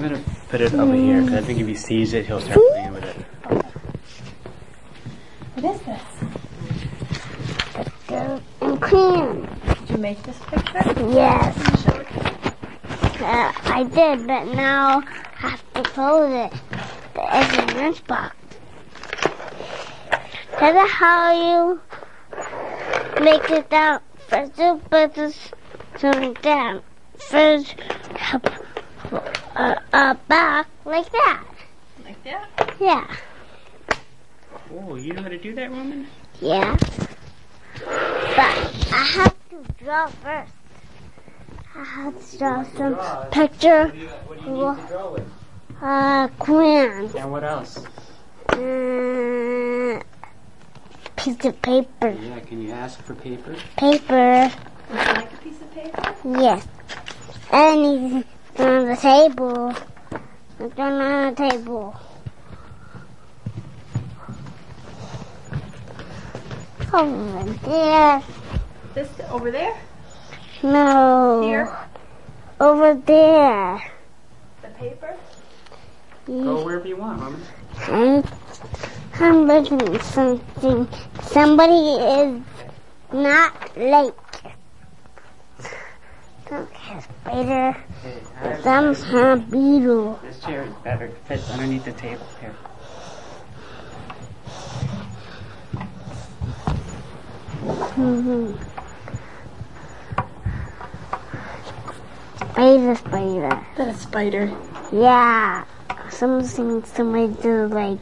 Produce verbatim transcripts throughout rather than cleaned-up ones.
gonna put it over here because I think if he sees it, he'll start playing with it. What is this? Picture and cream. Did you make this picture? Yes. Can you show it? Uh, I did, but now I have to close it. It's a lunchbox. That's how you make it down. First you put this something down. First, uh, uh, back like that. Like that? Yeah. Oh, you know how to do that, Roman? Yeah. But I have to draw first. I have to draw some picture. What do you, what do you need to draw with? Uh, crayons. And what else? Uh, piece of paper. Yeah, can you ask for paper? Paper. Would you like a piece of paper? Yes. Anything on the table. It's on the table. Over there. This over there? No. Here? Over there. The paper? Go wherever you want, Roman. I'm, I'm looking at something. Somebody is not late. Okay, spider. Hey, I- Some kind of beetle. This chair is better. It fits underneath the table. Here. Mm-hmm. Spider, spider. That's a spider. Yeah. Something somebody do like.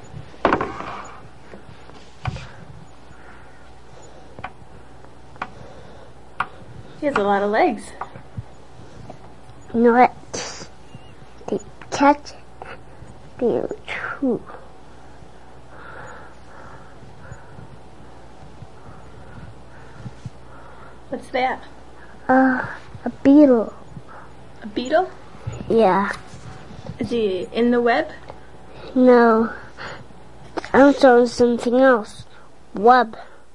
He has a lot of legs. You know what? They catch beetle too. What's that? Uh, a beetle. A beetle? Yeah. Is he in the web? No. I'm showing something else. Web.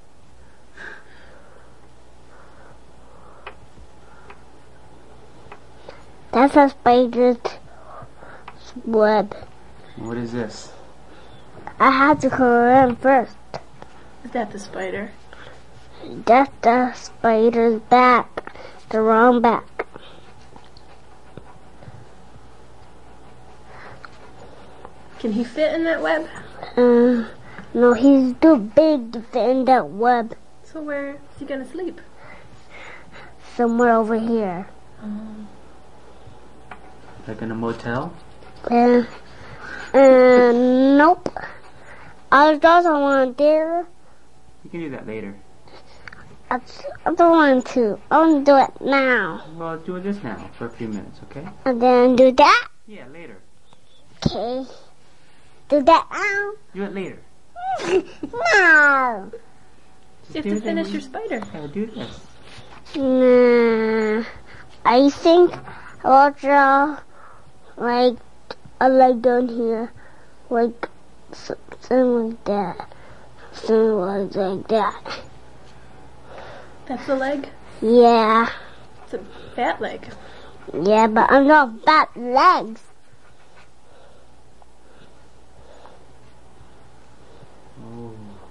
That's a spider's web. What is this? I had to color in first. Is that the spider? That's the spider's back. The wrong back. Can he fit in that web? Uh, no, he's too big to fit in that web. So where is he gonna sleep? Somewhere over here. Um, Like in a motel? Uh, uh, nope. I was also want to do. You can do that later. I I don't want to. I want to do it now. Well, do this now for a few minutes, okay? And then do that. Yeah, later. Okay. Do that now. Do it later. No. you have to finish your spider. Yeah, do this. Nah. I think I'll draw like a leg down here, like something like that, something like that. That's a leg? Yeah, It's a fat leg. yeah, but I'm not fat legs. Oh.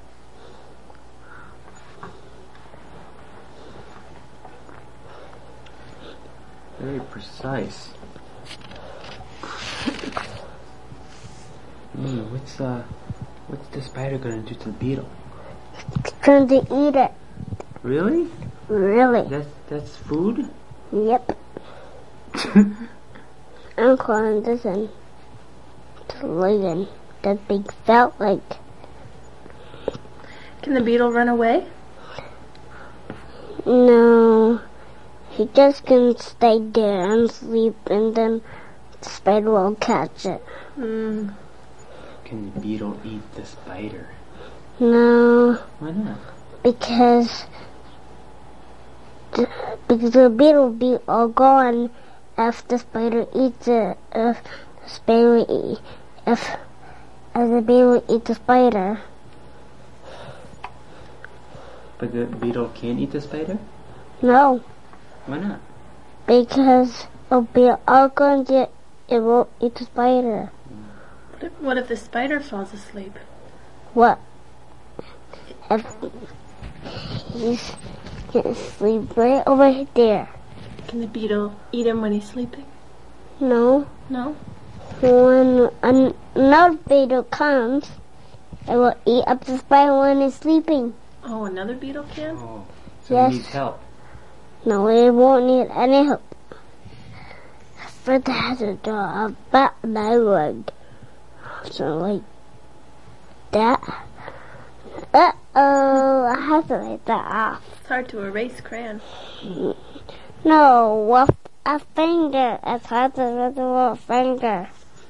Very precise. Mm, what's uh, what's the spider gonna do to the beetle? It's trying to eat it. Really? Really? That's that's food? Yep. I'm calling this in to lay in that big fat leg. Can the beetle run away? No. He just can stay there and sleep, and then the spider will catch it. Hmm. Can the beetle eat the spider? No, Why not? because the, because the beetle will be all gone if the spider eats it. If the spider eat, if if the beetle eats the spider. But the beetle can't eat the spider? No, Why not? because it'll be all going to it won't eat the spider. What if, what if the spider falls asleep? What? If he's gonna sleep right over there. Can the beetle eat him when he's sleeping? No. No? When an- another beetle comes, it will eat up the spider when it's sleeping. Oh, another beetle can? Oh, so Yes. he needs help. No, it won't need any help. First, I have to draw a bat my leg. So like that. Uh-oh, I have to take that off. It's hard to erase crayon. No, with a finger. It's hard to with a finger.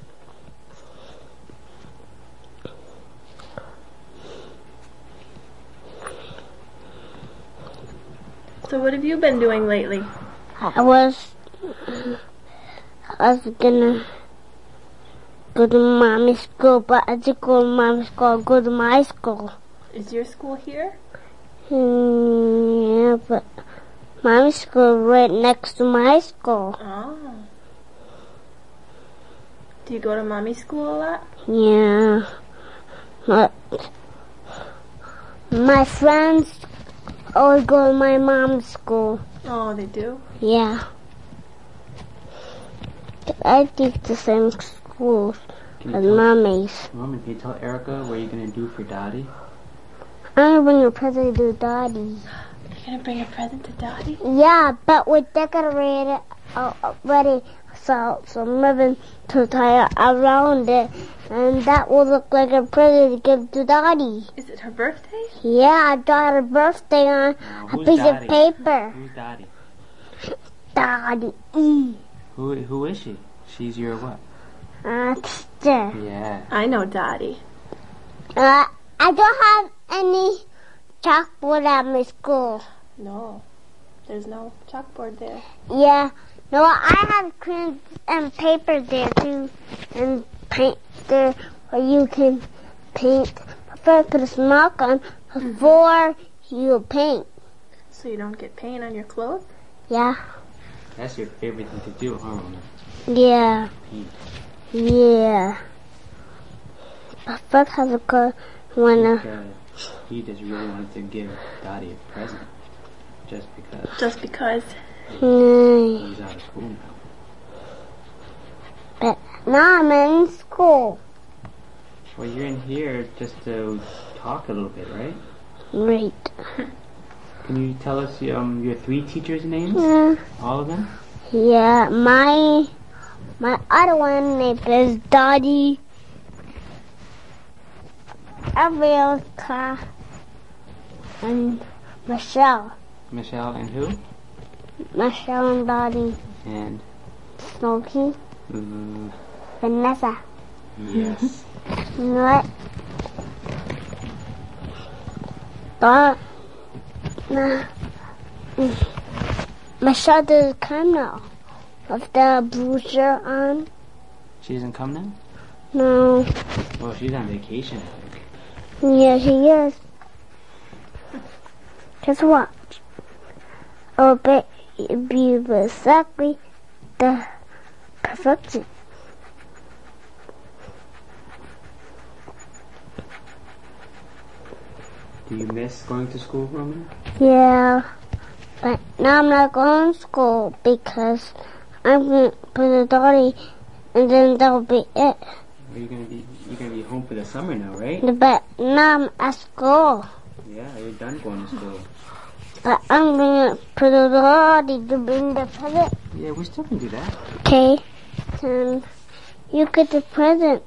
So what have you been doing lately? I was, I was gonna go to mommy's school, but I didn't go to mommy's school, I'll go to my school. Is your school here? Hmm, yeah, but mommy's school is right next to my school. Oh. Do you go to mommy's school a lot? Yeah, but my friends always go to my mom's school. Oh, they do? Yeah. I teach the same school Can you as tell, mommy's. Mom, can you tell Erica what you're gonna do for Dottie? I'm gonna bring a present to Daddy. You're gonna bring a present to Dottie? Yeah, but we decorated it already, so some ribbon to tie around it, and that will look like a present to give to Daddy. Is it her birthday? Yeah, I got her birthday on Now, a who's piece Dottie? of paper. Who's Dottie? Daddy. Mm. Who who is she? She's your what? Uh, teacher. Yeah. I know Dottie. Uh, I don't have any chalkboard at my school. No. There's no chalkboard there. Yeah. No, I have crayons and paper there too, and paint there where you can paint. But first put a smock on before you paint. So you don't get paint on your clothes? Yeah. That's your favorite thing to do, huh, Mona? Yeah. Paint. Yeah. But first have to go when uh, Because he just really wanted to give Dottie a present. Just because Just because. mm, he's out of school now. but now I'm in school. Well, you're in here just to talk a little bit, right? Right. Can you tell us um, your three teachers' names? Uh, All of them? yeah, my my other one name is Dottie, Arielka, and Michelle. Michelle and who? Michelle and Dottie. And Smokey, mm, Vanessa. yes. You know what? But nah, mm, Michelle doesn't come now. With the blue shirt on. She doesn't come now? No. Well, she's on vacation, I think. Yeah, she is. Just watch. Oh, but it'd be exactly the perfection. Do you miss going to school, Roman? Yeah. But now I'm not going to school because I'm going to put a Dottie and then that'll be it. Are you gonna be you're gonna be home for the summer now, right? But now I'm at school. Yeah, you're done going to school. But I'm going to put a Dottie to bring the present. Yeah, we still can do that. Okay. Then you get the present.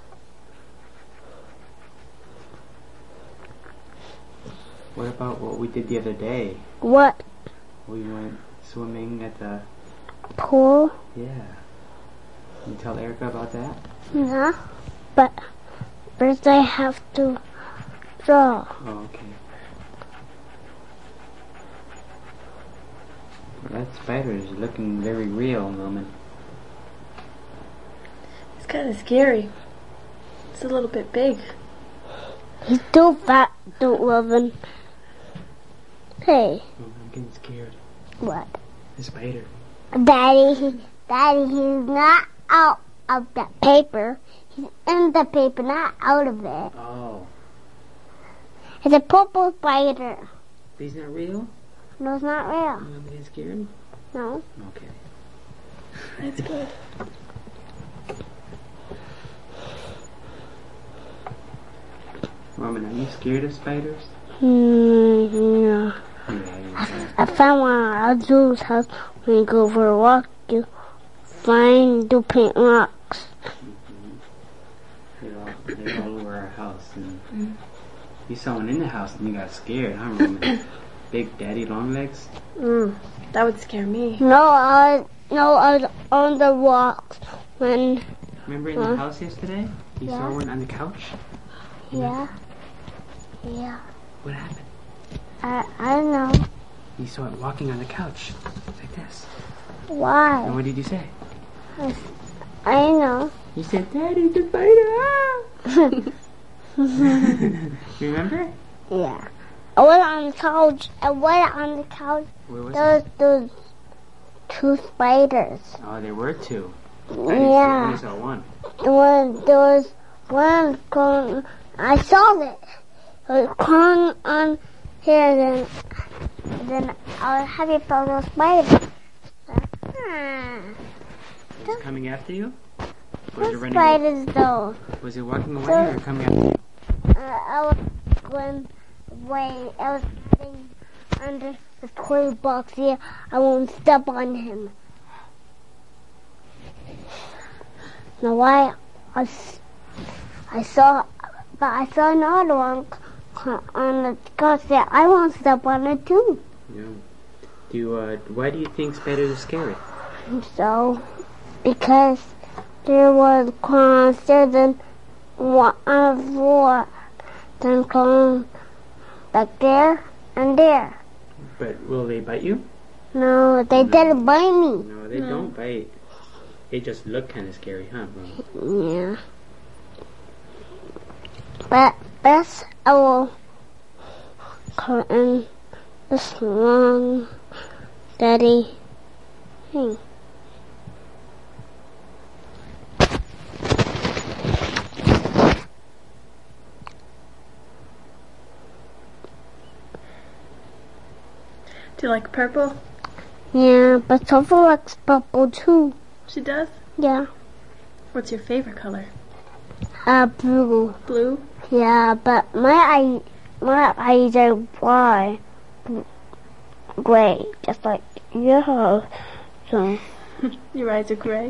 What about what we did the other day? What? We went swimming at the Pool? yeah. Can you tell Erica about that? Yeah. But first I have to draw. Oh, okay. Well, that spider is looking very real, Roman. It's kind of scary. It's a little bit big. He's too fat, don't love him. Hey, Oh, I'm getting scared. what? The spider. Daddy, Daddy, he's not out of that paper. He's in the paper, not out of it. Oh. It's a purple spider. He's not real? No, it's not real. You not getting scared? No. Okay. That's good. Roman, are you scared of spiders? Mm, no. Yeah, I found one at our Zoo's house. When you go for a walk, you find the paint rocks. They're all, they're all over our house. And mm. You saw one in the house and you got scared, huh, Roman? Big Daddy Longlegs? Mm, that would scare me. No, I no, I was on the rocks when. Remember in uh, the house yesterday? You yeah. saw one on the couch? Yeah. Yeah. What happened? I I don't know. You saw it walking on the couch, like this. Why? And what did you say? I, I don't know. You said, Daddy, the spider! Ah! Remember? Yeah. I went on the couch. I went on the couch. Where was There it? was those two spiders. Oh, there were two. I didn't Yeah. see, I only saw one. There was, there was one crawling. I saw it. It was crawling on here. Then, then I was happy for those spiders. Ah. Was it coming after you? Or was it Those running away? spiders, though. Was it walking away or coming after you? Uh, I was going away. I was sitting under the toy box here. I won't step on him. Now why? I, s- I saw, but I saw another one c- on the couch there. I won't step on it too. No. Do you, uh, why do you think spiders are scary? So, because there was closer than one on the floor, then crawling back there and there. But will they bite you? No, they No. didn't bite me. No, they No. don't bite. They just look kind of scary, huh, bro? Yeah. But that's our curtain, this long daddy thing. Do you like purple? Yeah, but Sophia likes purple too. She does? Yeah. What's your favorite color? Uh, blue. Blue? Yeah, but my eye, my eyes are wide, gray, just like yours. So Your eyes are gray.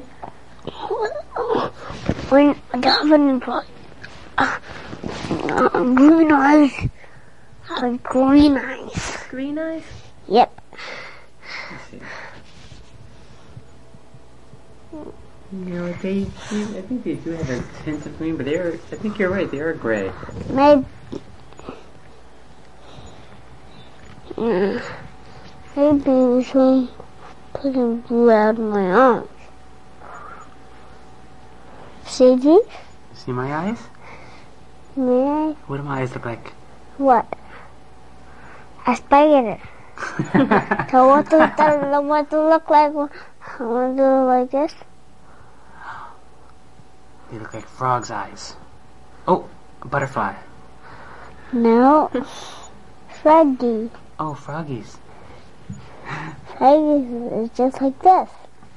when when uh, uh, green eyes, uh, green eyes. Green eyes? Yep. Let's see. You know, they, I think they do have a hint of green, but they are, I think you're right, they are gray. Maybe. Yeah. Maybe we should put some blue out of my arms. See this? See my eyes? May I? What do my eyes look like? What? A spider. So what do that, what do look like? What do look like this? They look like frog's eyes. Oh, a butterfly. No. Froggy. Oh, froggies. Froggy is just like this.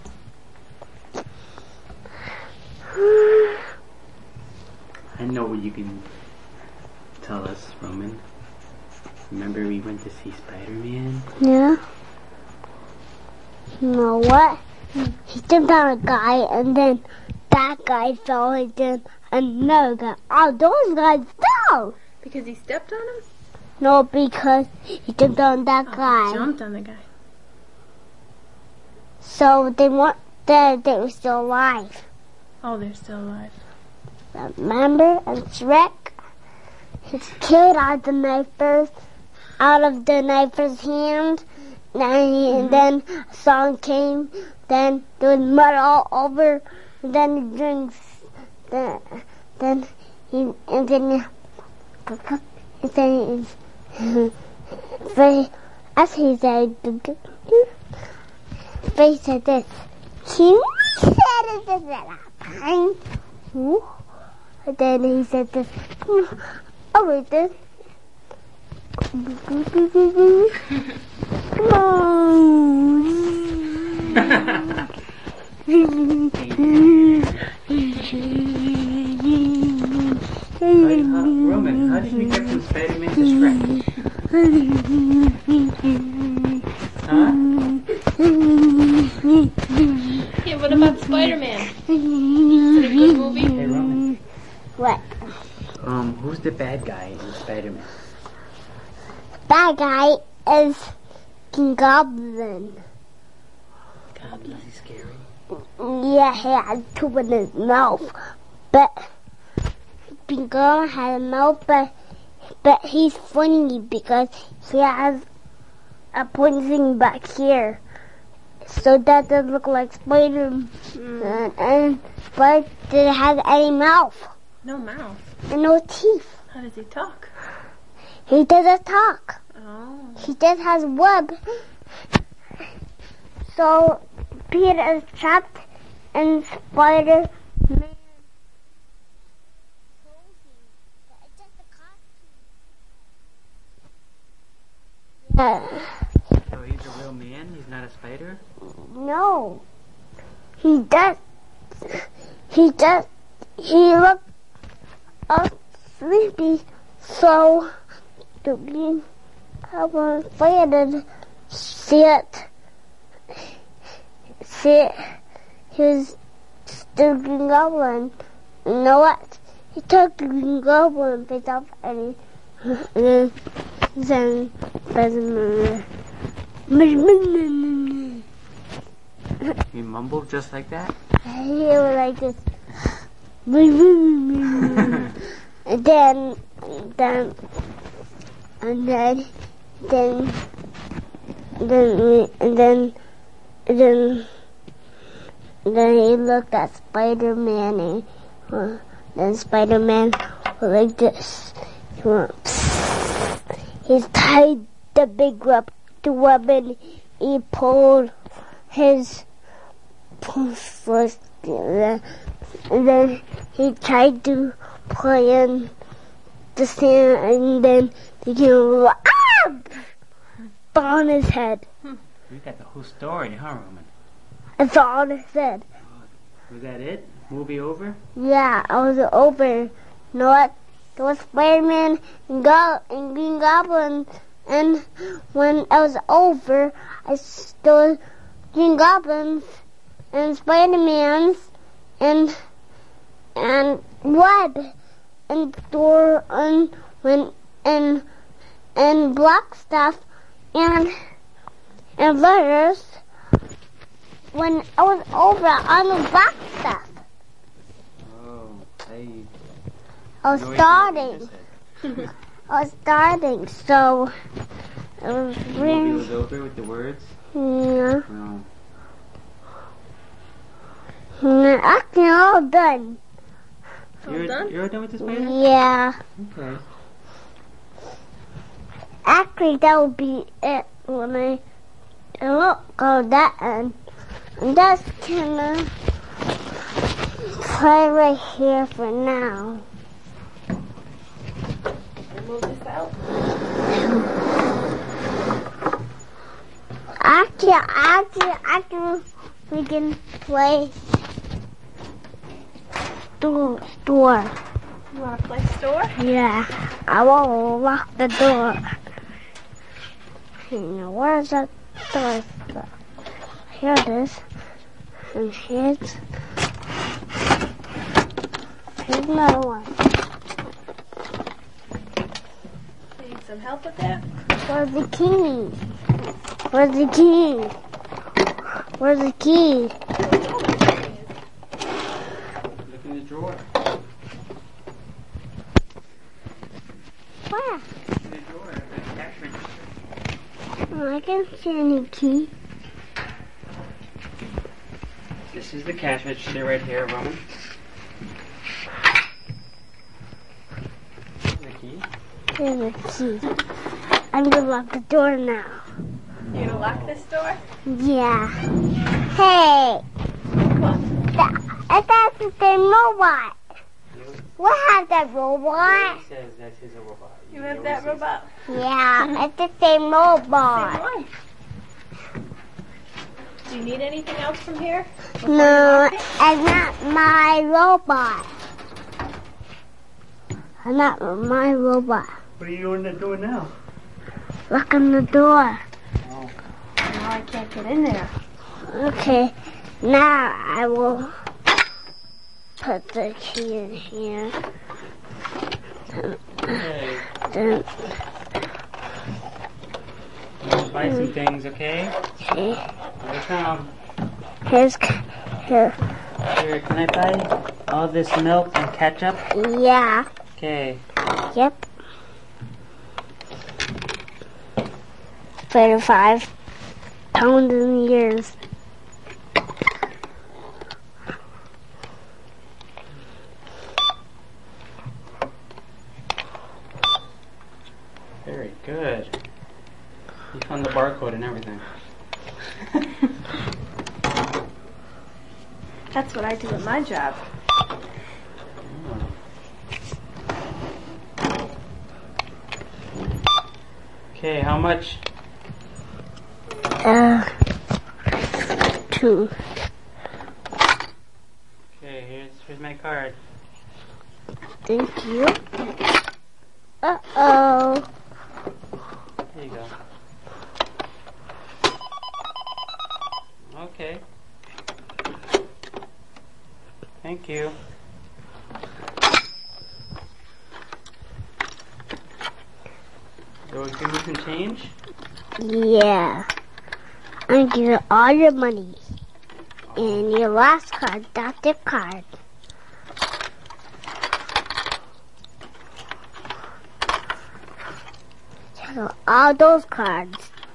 I know what you can tell us, Roman. Remember we went to see Spider-Man? Yeah. You know what? He jumped on a guy and then that guy fell and then another guy. Oh, those guys fell! Because he stepped on him? No, because he jumped on that Oh, guy. he jumped on the guy. So they weren't dead, they were still alive. Oh, they're still alive. Remember? And Shrek, he killed out the knifers, out of the knifers' hand. And, he, and then a song came. Then there was mud all over. And then he drinks. Then, then he and then and then he, as he said, he said this. He And then he said this. Oh, wait, this. Come on. Right, uh, Roman, how did we get from Spider-Man to Shrek? Huh? Yeah, what about Spider-Man? Is it a good movie? Hey, Roman. What? Um, who's the bad guy in Spider-Man? Bad guy is King Goblin. God, is he scary? Yeah, he has two in his mouth. But King Goblin has a mouth, but, but he's funny because he has a pointy thing back here. So that doesn't look like Spider-Man. Mm. And, and but did it have any mouth? No mouth. And no teeth. How does he talk? He doesn't talk. Oh. He just has web. So Peter is trapped in Spider-Man. Yeah. So he's a real man? He's not a spider? No. He does. He does. He looked up sleepy. So the green goblin fired see it. See it. He was the green goblin. You know what? He took the green goblin face off and he and then then He mumbled just like that? he was like this. And then, then, and then, then, then, and then, and then, then he looked at Spider-Man, and uh, then Spider-Man was like this. He went, psst. He tied the big web, the weapon. He pulled his first, and then he tried to play in the sand, and then he came ah! on his head. You got the whole story, huh, Roman? That's all on his head. Was that it? Movie over? Yeah, I was over. You know what? There was Spider-Man and, Go- and Green Goblin, and when I was over, I stole Green Goblins and Spider-Man's and and web and door and when and and block stuff and and letters when I was over on the block stuff. Oh, hey. I was starting. I was starting, so it was The movie really was over with the words? yeah. No. Yeah, actually all done. All You're done? you're done with the spider? Yeah. Okay. Actually, that would be it when I I won't go that end. I'm just gonna play right here for now. Move this out. Actually, actually, actually, we can play door. door. You want to play store? Yeah, I will lock the door. Now, where's that door? Here it is. And here's, here's another one. Need some help with that? Where's the key? Where's the key? Where's the key? Look in the drawer. Where? In the drawer, the cash register. Oh, I can't see any key. This is the cash register right here, Roman. The key. Here's the key. I'm gonna lock the door now. You gonna lock this door? Yeah. Hey! robot. That, that's the same robot. We have that robot. He says that he's a robot. You have that robot. Yeah, it's the same robot. Same one. Do you need anything else from here? No, it's not my robot. It's not my robot. What are you doing the door now? Look on the door. Oh. Now I can't get in there. Okay, now I will put the key in here. Okay. Then, Let's buy some things, okay? okay, Here I come. here's here. Here, can I buy all this milk and ketchup? Yeah, Okay. yep. Thirty-five pounds in years. Very good. You found the barcode and everything. That's what I do at my job. Okay, how much? Uh, two. Okay, here's here's my card. Thank you. Uh-oh. There you go. Okay. Thank you. So give me some change? Yeah. I'm giving all your money. And your last card, that's your card. Check out all those cards.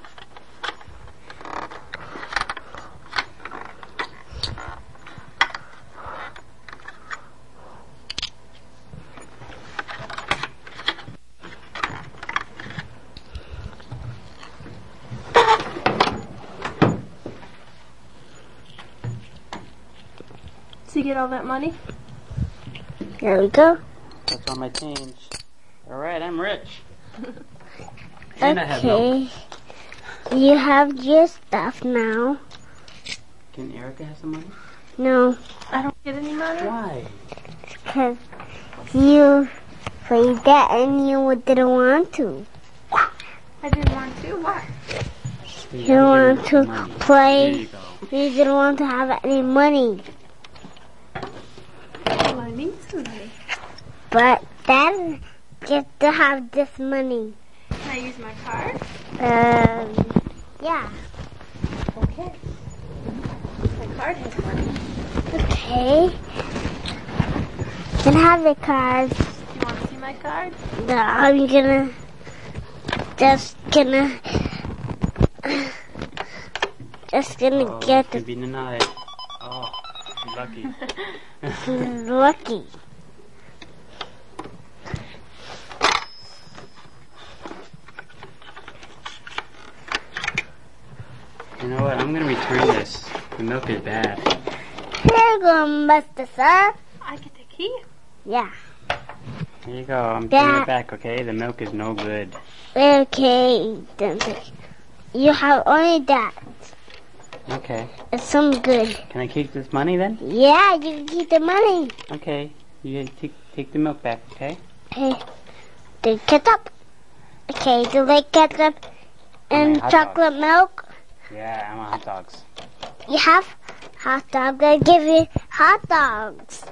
So you get all that money? Here we go. That's all my change. Alright, I'm rich. And I have milk. Okay. You have your stuff now. Can Erica have some money? No, I don't get any money? Why? because you played that and you didn't want to. I didn't want to. Why? You want to There play. you go. You didn't want to have any money. Well, I need some money. But then get to have this money. Can I use my card? Um, yeah. Okay. My card has money. Okay. Can have your card. Do you want to see my card? No, I'm gonna just gonna just gonna Oh, get could the be denied. Oh, you're lucky. lucky. You know what? I'm gonna return this. The milk is bad. Here you go, Mister Sir. I get the key. Yeah. Here you go. I'm giving That- it back, okay? The milk is no good. Okay, then take- you have only that. Okay. It's some good. Can I keep this money then? Yeah, you can keep the money. Okay. You take take the milk back, okay? Okay. The ketchup. Okay, the lake ketchup and Okay, hot chocolate milk. Yeah, I want hot dogs. You have hot dog. I give you hot dogs.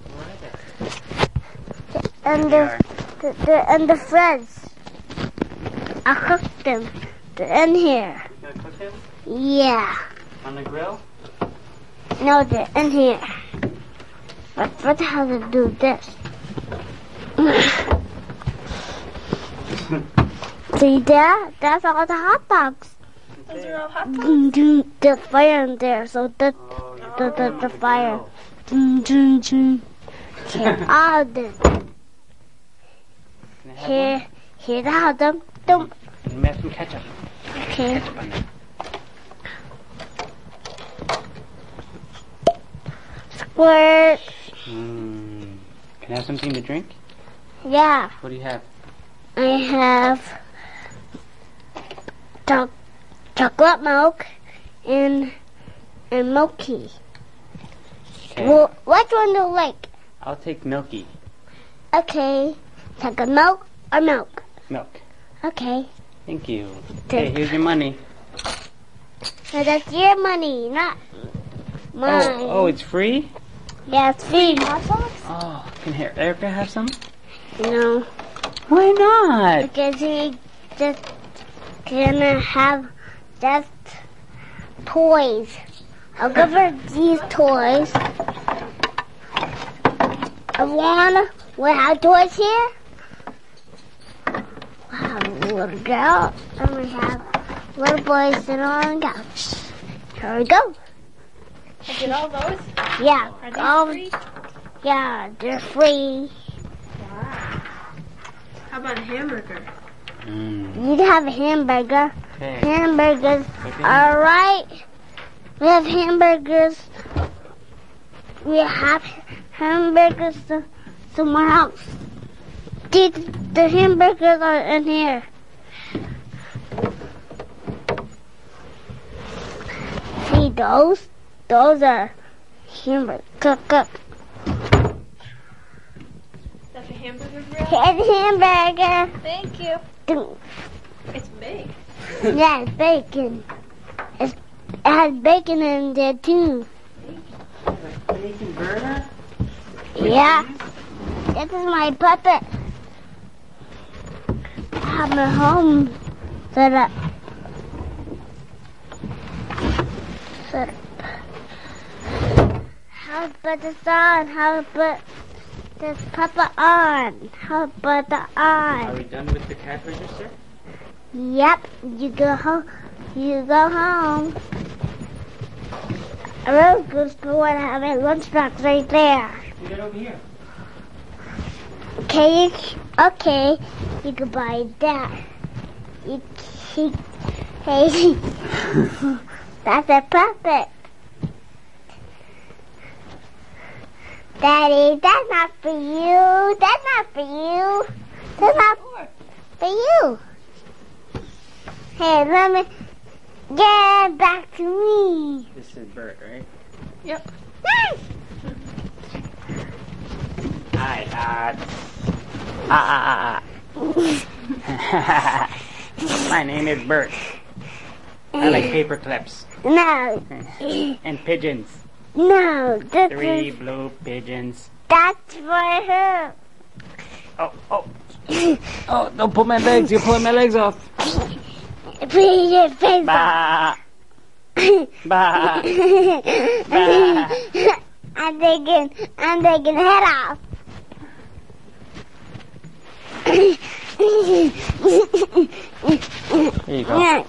And There the, the, the and the friends. I cooked them. They're in here. You gonna cook them Yeah. on the grill? No, they're in here. But what how to do this? See there? That's all the hot dogs. Those are all hot dogs. Dun, dun, There's fire in there, so the Oh, you the, put the, them the on fire. grill. Dun, dun, dun. Okay, all this. Can I have Here, here the hot dog. Dum. one? And we have some ketchup. Okay. Ketchup on there. Work. Mm. Can I have something to drink? Yeah. What do you have? I have cho- chocolate milk and and milky. Okay. Well, which one do you like? I'll take milky. Okay. Chocolate milk or milk? Milk. Okay. Thank you. Okay, here's your money. So that's your money, not mine. Oh, oh, it's free? Yeah, it's free. Oh, can Her- Erica have some? No. Why not? Because he just gonna have just toys. I'll give her these toys. I wanna, we have toys here. We have a little girl, and we have little boys sitting on the couch. Here we go. I did all those? Yeah. Are these um, free? Yeah, they're free. Wow. How about a hamburger? Mm. You'd have a hamburger. Okay. Hamburgers. Okay. Alright. We have hamburgers. We have hamburgers to- somewhere else. These, the hamburgers are in here. See those? Those are hamburgers. Cook up. Is that the hamburger grill? Here's hamburger. Thank you. Ding. It's big. Yeah, it's bacon. It's, it has bacon in there too. Bacon burger? Yeah. This is my puppet. I have my home set up. Set up. How to put this on? How to put this puppet on? How to put the Are on? we done with the cash register? Yep. You go home. You go home. I will go to school and have my lunchbox right there. We got over here. Okay, okay, you can buy that. You, you, hey, that's a puppet. Daddy, that's not for you. That's not for you. That's not for you. Hey, let me get back to me. This is Bert, right? Yep. Hi, uh... Ah, ah, ah, ah. My name is Bert. I like paper clips. No, And pigeons. no, this Three is, blue pigeons. that's for her. Oh, oh. Oh, don't pull my legs. You're pulling my legs off. Put your face Bah. Bah. I'm taking, I'm taking head off. Here you go.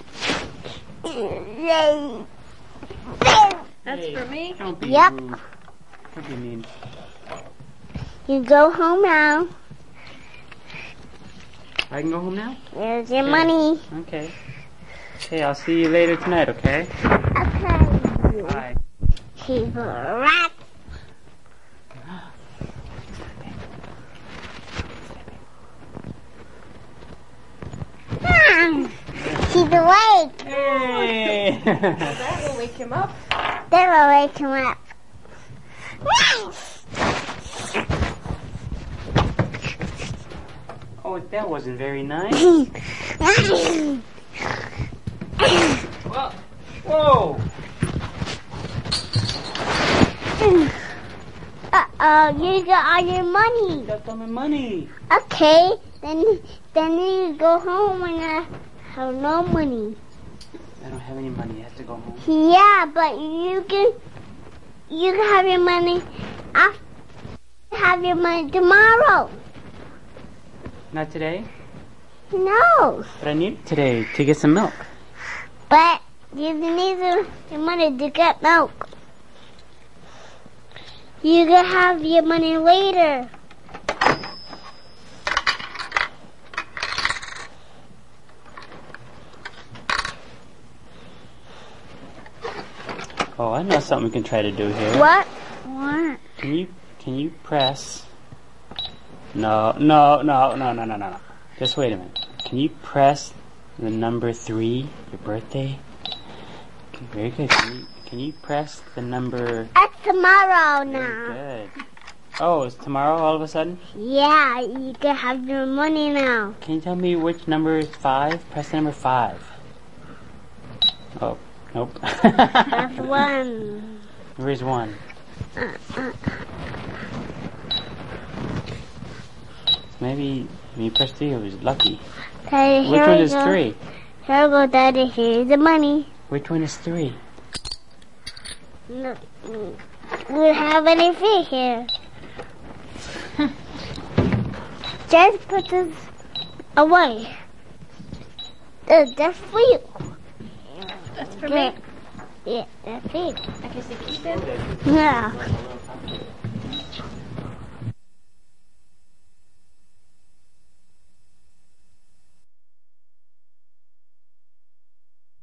That's Hey, for me? Don't be Yep. rude. Don't be mean. You go home now. I can go home now? Here's your Okay. money. Okay. Okay, I'll see you later tonight, okay? Okay. Bye. She's a rat. Ah, she's awake. Hey! That will wake him up. Then we'll wake him up. Oh, that wasn't very nice. Whoa! Whoa! Uh-oh, you got all your money. Got all my money. Okay, then then you go home and I have no money. I don't have any money. I have to go home. Yeah, but you can you can have your money after have your money tomorrow. Not today, No, but I need it today to get some milk. but you need your your money to get milk. You can have your money later. Oh, I know something we can try to do here. What? What? Can you can you press? No, no, no, no, no, no, no, no. Just wait a minute. Can you press the number three? Your birthday. Okay, very good. Can you can you press the number? It's tomorrow Very now. good. Oh, it's tomorrow all of a sudden? Yeah, you can have your money now. Can you tell me which number is five? Press the number five. Oh, nope. That's one. Where's one? Uh, uh. Maybe when you press three, it was lucky. Okay, Which here one we is go. three? Here we go, Daddy. Here's the money. Which one is three? No, we don't have any feet here. Just put this away. Uh, that's for you. That's for me. Yeah, that's it. I can say keep it. Yeah.